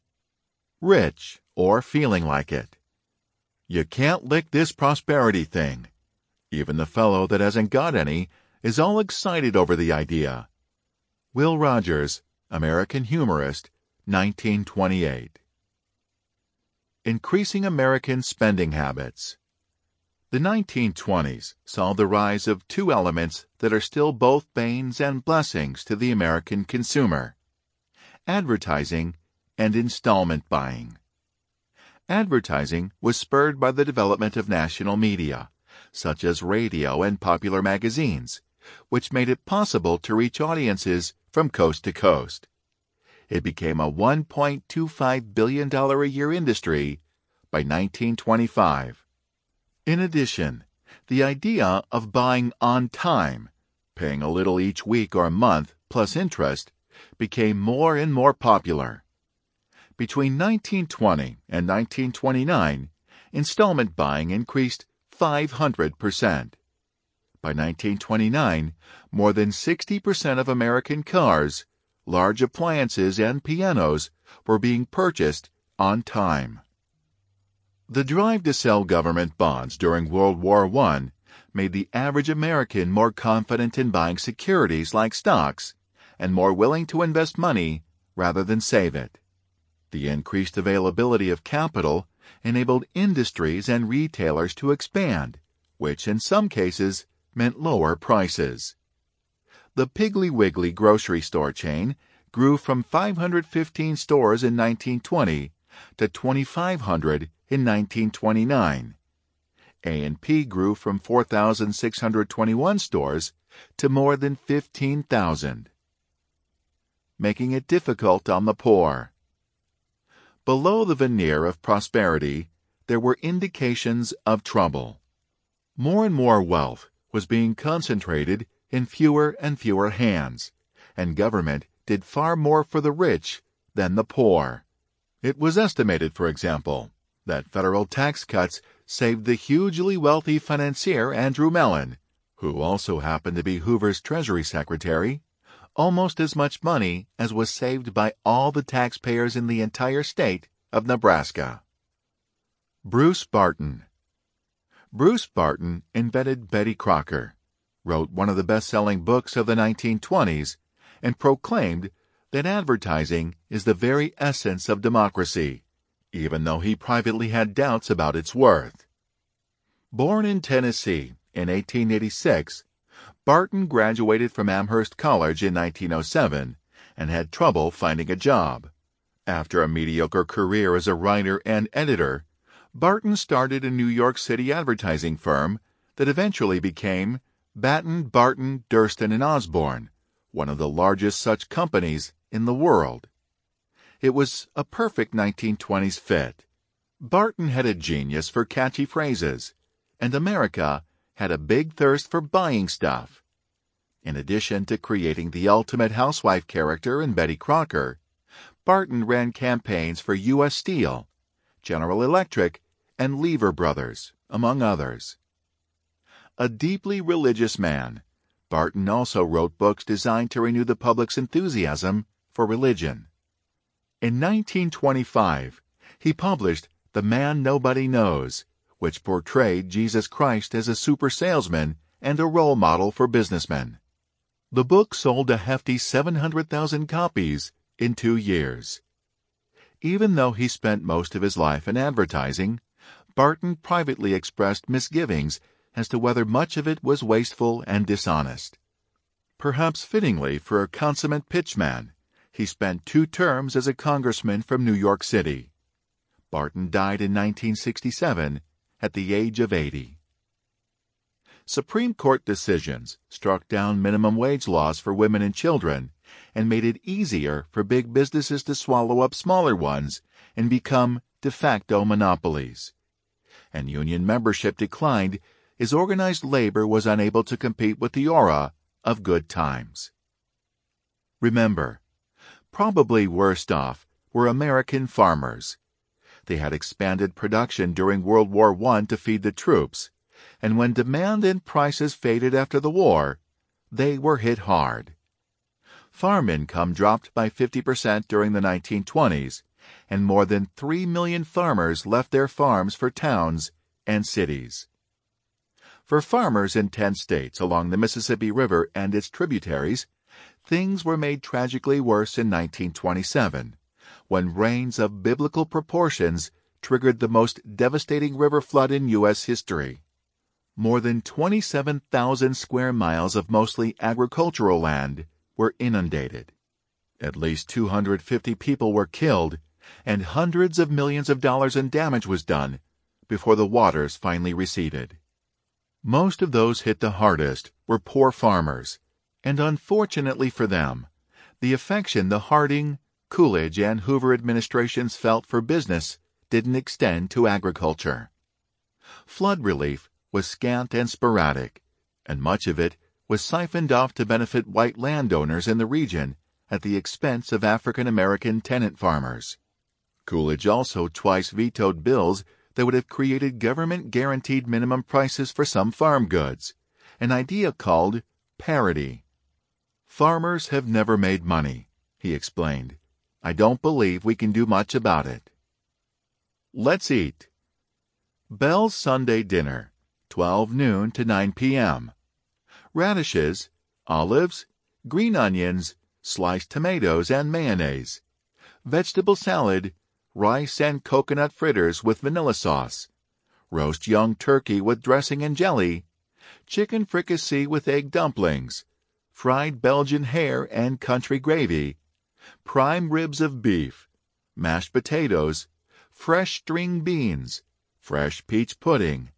Rich, or feeling like it. You can't lick this prosperity thing. Even the fellow that hasn't got any is all excited over the idea. Will Rogers, American humorist, 1928. Increasing American spending habits. The 1920s saw the rise of two elements that are still both banes and blessings to the American consumer: advertising and installment buying. Advertising was spurred by the development of national media, such as radio and popular magazines, which made it possible to reach audiences from coast to coast. It became a $1.25 billion a year industry by 1925. In addition, the idea of buying on time, paying a little each week or month plus interest, became more and more popular. Between 1920 and 1929, installment buying increased 500%. By 1929, more than 60% of American cars, large appliances, and pianos were being purchased on time. The drive to sell government bonds during World War I made the average American more confident in buying securities like stocks and more willing to invest money rather than save it. The increased availability of capital enabled industries and retailers to expand, which in some cases meant lower prices. The Piggly Wiggly grocery store chain grew from 515 stores in 1920 to 2,500 in 1929. A&P grew from 4,621 stores to more than 15,000, making it difficult on the poor. Below the veneer of prosperity, there were indications of trouble. More and more wealth was being concentrated in fewer and fewer hands, and government did far more for the rich than the poor. It was estimated, for example, that federal tax cuts saved the hugely wealthy financier Andrew Mellon, who also happened to be Hoover's Treasury Secretary, almost as much money as was saved by all the taxpayers in the entire state of Nebraska. Bruce Barton. Bruce Barton invented Betty Crocker, wrote one of the best-selling books of the 1920s, and proclaimed that advertising is the very essence of democracy, even though he privately had doubts about its worth. Born in Tennessee in 1886, Barton graduated from Amherst College in 1907 and had trouble finding a job. After a mediocre career as a writer and editor, Barton started a New York City advertising firm that eventually became Batten, Barton, Durston & Osborne, one of the largest such companies in the world. It was a perfect 1920s fit. Barton had a genius for catchy phrases, and America had a big thirst for buying stuff. In addition to creating the ultimate housewife character in Betty Crocker, Barton ran campaigns for U.S. Steel, General Electric, and Lever Brothers, among others. A deeply religious man, Barton also wrote books designed to renew the public's enthusiasm for religion. In 1925, he published The Man Nobody Knows, which portrayed Jesus Christ as a super salesman and a role model for businessmen. The book sold a hefty 700,000 copies in 2 years. Even though he spent most of his life in advertising, Barton privately expressed misgivings as to whether much of it was wasteful and dishonest. Perhaps fittingly for a consummate pitchman, he spent 2 terms as a congressman from New York City. Barton died in 1967 at the age of 80. Supreme Court decisions struck down minimum wage laws for women and children and made it easier for big businesses to swallow up smaller ones and become de facto monopolies. And union membership declined as organized labor was unable to compete with the aura of good times. Remember, probably worst off were American farmers. They had expanded production during World War I to feed the troops, and when demand and prices faded after the war, they were hit hard. Farm income dropped by 50% during the 1920s, and more than 3 million farmers left their farms for towns and cities. For farmers in 10 states along the Mississippi River and its tributaries, things were made tragically worse in 1927, when rains of biblical proportions triggered the most devastating river flood in U.S. history. More than 27,000 square miles of mostly agricultural land were inundated. At least 250 people were killed, and hundreds of millions of dollars in damage was done before the waters finally receded. Most of those hit the hardest were poor farmers, and unfortunately for them, the affection the Harding, Coolidge, and Hoover administrations felt for business didn't extend to agriculture. Flood relief was scant and sporadic, and much of it was siphoned off to benefit white landowners in the region at the expense of African American tenant farmers. Coolidge also twice vetoed bills that would have created government-guaranteed minimum prices for some farm goods, an idea called parity. "Farmers have never made money," he explained. "I don't believe we can do much about it." Let's eat. Bell's Sunday dinner, 12 noon to 9 p.m. Radishes, olives, green onions, sliced tomatoes, and mayonnaise. Vegetable salad, rice and coconut fritters with vanilla sauce. Roast young turkey with dressing and jelly. Chicken fricassee with egg dumplings. Fried Belgian hare and country gravy. Prime ribs of beef. Mashed potatoes. Fresh string beans. Fresh peach pudding.